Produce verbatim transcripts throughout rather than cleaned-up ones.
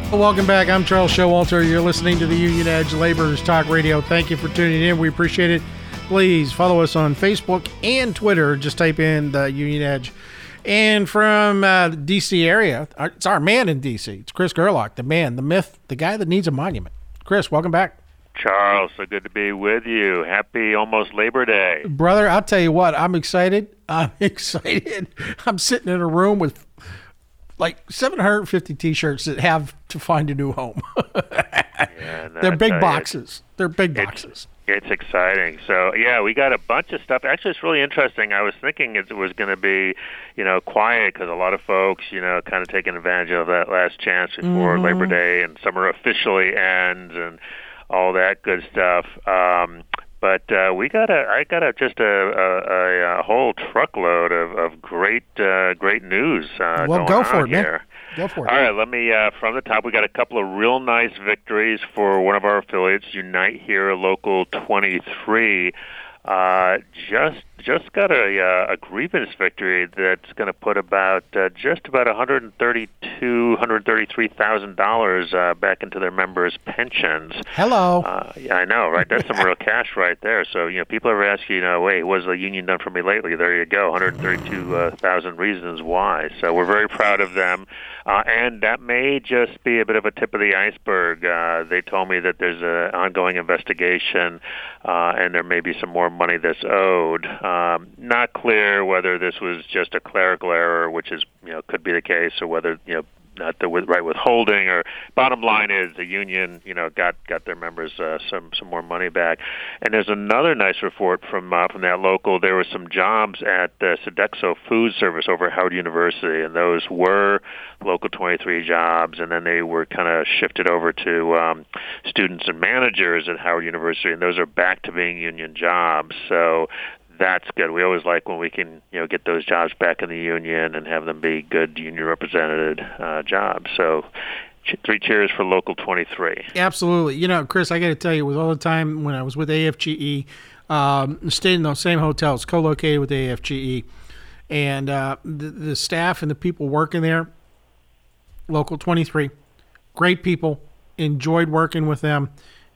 Welcome back. I'm Charles Showalter. You're listening to the Union Edge Laborers Talk Radio. Thank you for tuning in. We appreciate it. Please follow us on Facebook and Twitter. Just type in the Union Edge. And from uh, the D C area, it's our man in D C. It's Chris Gerlach, the man, the myth, the guy that needs a monument. Chris, welcome back. Charles, so good to be with you. Happy almost Labor Day. Brother, I'll tell you what, I'm excited. I'm excited. I'm sitting in a room with like seven hundred fifty T-shirts that have to find a new home. Yeah, no, They're big you, boxes. They're big it's, boxes. It's exciting. So, yeah, we got a bunch of stuff. Actually, it's really interesting. I was thinking it was going to be, you know, quiet because a lot of folks, you know, kind of taking advantage of that last chance before mm-hmm. Labor Day and summer officially ends and all that good stuff. Um, but uh, we got a, I got a, just a, a, a whole truckload of, of great, uh, great news uh, well, going go for on it, here. Man. Go for it. All right, let me, uh, from the top, we got a couple of real nice victories for one of our affiliates, Unite Here Local twenty-three. Uh, just just got a, uh, a grievance victory that's going to put about uh, just about one hundred thirty-two, one hundred thirty-three thousand dollars uh, back into their members' pensions. Hello. Uh, yeah, I know, right? That's some real cash right there. So, you know, people are asking, you know, wait, what has the union done for me lately? There you go, one hundred thirty-two thousand reasons why. So we're very proud of them. Uh, and that may just be a bit of a tip of the iceberg. Uh, they told me that there's an ongoing investigation, uh, and there may be some more money that's owed. Um, not clear whether this was just a clerical error, which is, you know, could be the case, or whether, you know, not the with, right withholding, or bottom line is the union, you know, got got their members uh, some some more money back. And there's another nice report from uh, from that local. There were some jobs at uh, Sodexo Food Service over at Howard University, and those were Local twenty-three jobs, and then they were kind of shifted over to um, students and managers at Howard University, and those are back to being union jobs. So that's good. We always like when we can, you know, get those jobs back in the union and have them be good union represented uh, jobs. So three cheers for Local twenty-three. Absolutely. You know, Chris, I got to tell you, with all the time when I was with A F G E, um, stayed in those same hotels, co-located with A F G E, and uh, the, the staff and the people working there, Local twenty-three, great people, enjoyed working with them.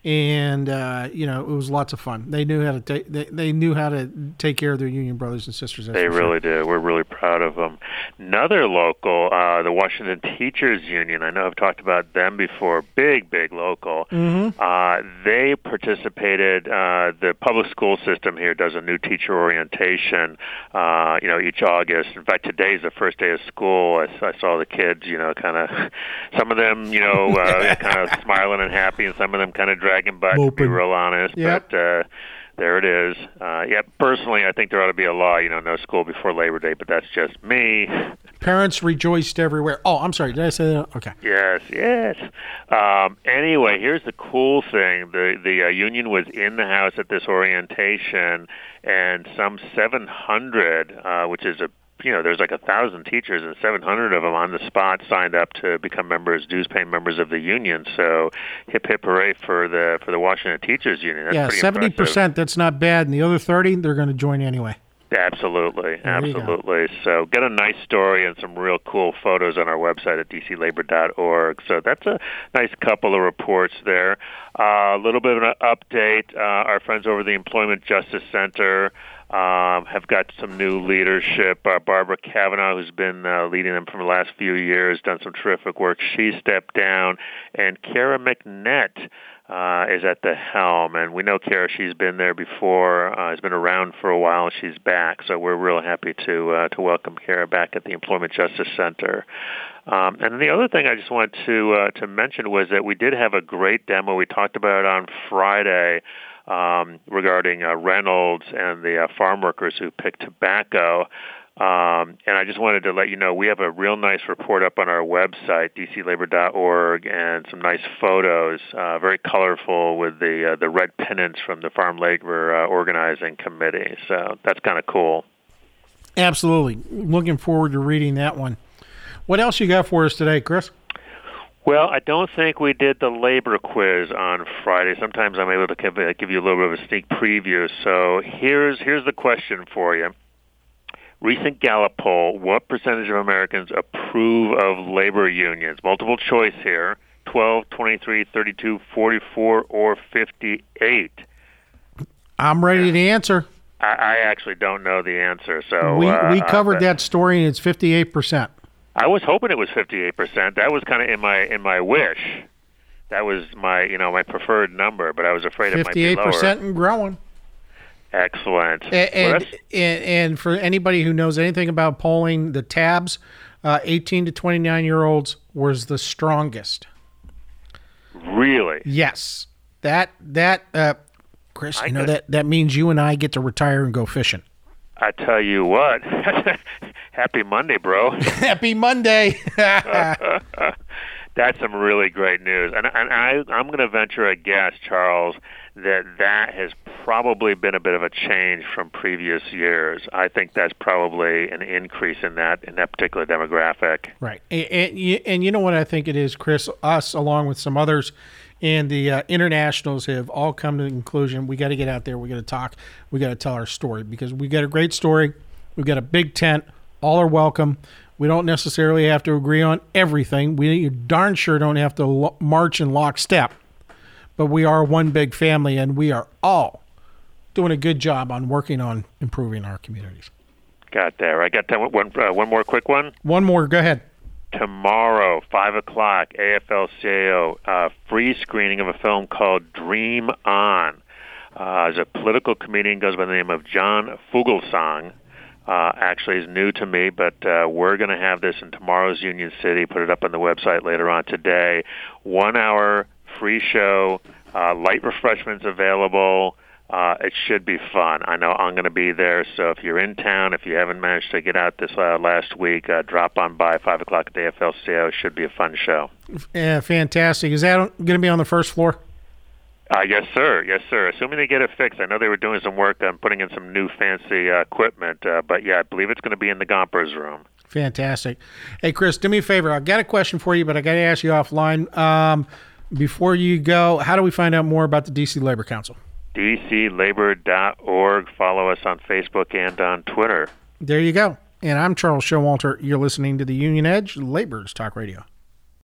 And uh, you know, it was lots of fun. They knew how to take. They, they knew how to take care of their union brothers and sisters. They really did. We're really proud of them. Another local, uh, the Washington Teachers Union. I know I've talked about them before. Big, big local. Mm-hmm. Uh, they participated. Uh, the public school system here does a new teacher orientation. Uh, you know, each August. In fact, today's the first day of school. I, I saw the kids. You know, kind of. Some of them, you know, uh, kind of smiling and happy, and some of them kind of dragging butt, to be real honest. Yep. But uh, there it is. Uh, yeah, personally, I think there ought to be a law, you know, no school before Labor Day, but that's just me. Parents rejoiced everywhere. Oh, I'm sorry. Did I say that? Okay. Yes, yes. Um, anyway, here's the cool thing. The, the uh, union was in the house at this orientation, and some seven hundred, uh, which is a you know, there's like a thousand teachers, and seven hundred of them on the spot signed up to become members, dues-paying members of the union. So, hip hip hooray for the for the Washington Teachers Union. That's yeah, pretty seventy percent. Impressive. That's not bad, and the other thirty, they're going to join anyway. Absolutely, absolutely. So, get a nice story and some real cool photos on our website at d c labor dot org. So, that's a nice couple of reports there. Uh, a little bit of an update. Uh, our friends over the Employment Justice Center Um, have got some new leadership. Uh, Barbara Kavanaugh, who's been uh, leading them for the last few years, done some terrific work. She stepped down, and Kara McNett uh, is at the helm. And we know Kara; she's been there before. Uh, has been around for a while. She's back, so we're real happy to uh, to welcome Kara back at the Employment Justice Center. Um, and the other thing I just wanted to uh, to mention was that we did have a great demo. We talked about it on Friday. Um, regarding uh, Reynolds and the uh, farm workers who pick tobacco. Um, and I just wanted to let you know we have a real nice report up on our website, d c labor dot org, and some nice photos, uh, very colorful with the uh, the red pennants from the Farm Labor uh, Organizing Committee. So that's kind of cool. Absolutely. Looking forward to reading that one. What else you got for us today, Chris? Well, I don't think we did the labor quiz on Friday. Sometimes I'm able to give, uh, give you a little bit of a sneak preview. So here's here's the question for you. Recent Gallup poll, what percentage of Americans approve of labor unions? Multiple choice here. twelve, twenty-three, thirty-two, forty-four, or fifty-eight? I'm ready to answer. I, I actually don't know the answer. So we uh, we covered uh, that story, and it's fifty-eight percent. I was hoping it was fifty-eight percent. That was kind of in my in my wish. That was my you know my preferred number, but I was afraid it might be lower. fifty-eight percent and growing. Excellent. And, and, well, and, and for anybody who knows anything about polling, the tabs, uh, eighteen to twenty-nine year olds was the strongest. Really? Yes. That that uh, Chris, I you know could, that that means you and I get to retire and go fishing. I tell you what. Happy Monday, bro. Happy Monday. That's some really great news. And, and I, I'm going to venture a guess, Charles, that that has probably been a bit of a change from previous years. I think that's probably an increase in that in that particular demographic. Right. And, and, and you know what I think it is, Chris? Us, along with some others, and the uh, internationals have all come to the conclusion, we got to get out there, we got to talk, we got to tell our story, because we got a great story, we've got a big tent, all are welcome. We don't necessarily have to agree on everything. We darn sure don't have to lo- march in lockstep. But we are one big family, and we are all doing a good job on working on improving our communities. Got there. I got that one, uh, one more quick one. One more. Go ahead. Tomorrow, five o'clock, A F L C A O, uh, free screening of a film called Dream On. Uh, as a political comedian goes by the name of John Fugelsang. Uh, actually is new to me, but uh, we're going to have this in tomorrow's Union City, put it up on the website later on today. One hour, free show, uh, light refreshments available. Uh, it should be fun. I know I'm going to be there, so if you're in town, if you haven't managed to get out this uh, last week, uh, drop on by five o'clock at the A F L C A O. It should be a fun show. Yeah, fantastic. Is that going to be on the first floor? Uh, yes, sir. Yes, sir. Assuming they get it fixed. I know they were doing some work on putting in some new fancy uh, equipment, uh, but yeah, I believe it's going to be in the Gompers room. Fantastic. Hey, Chris, do me a favor. I've got a question for you, but I got to ask you offline. Um, before you go, how do we find out more about the D C Labor Council? D C labor dot org. Follow us on Facebook and on Twitter. There you go. And I'm Charles Showalter. You're listening to the Union Edge, Labor's Talk Radio.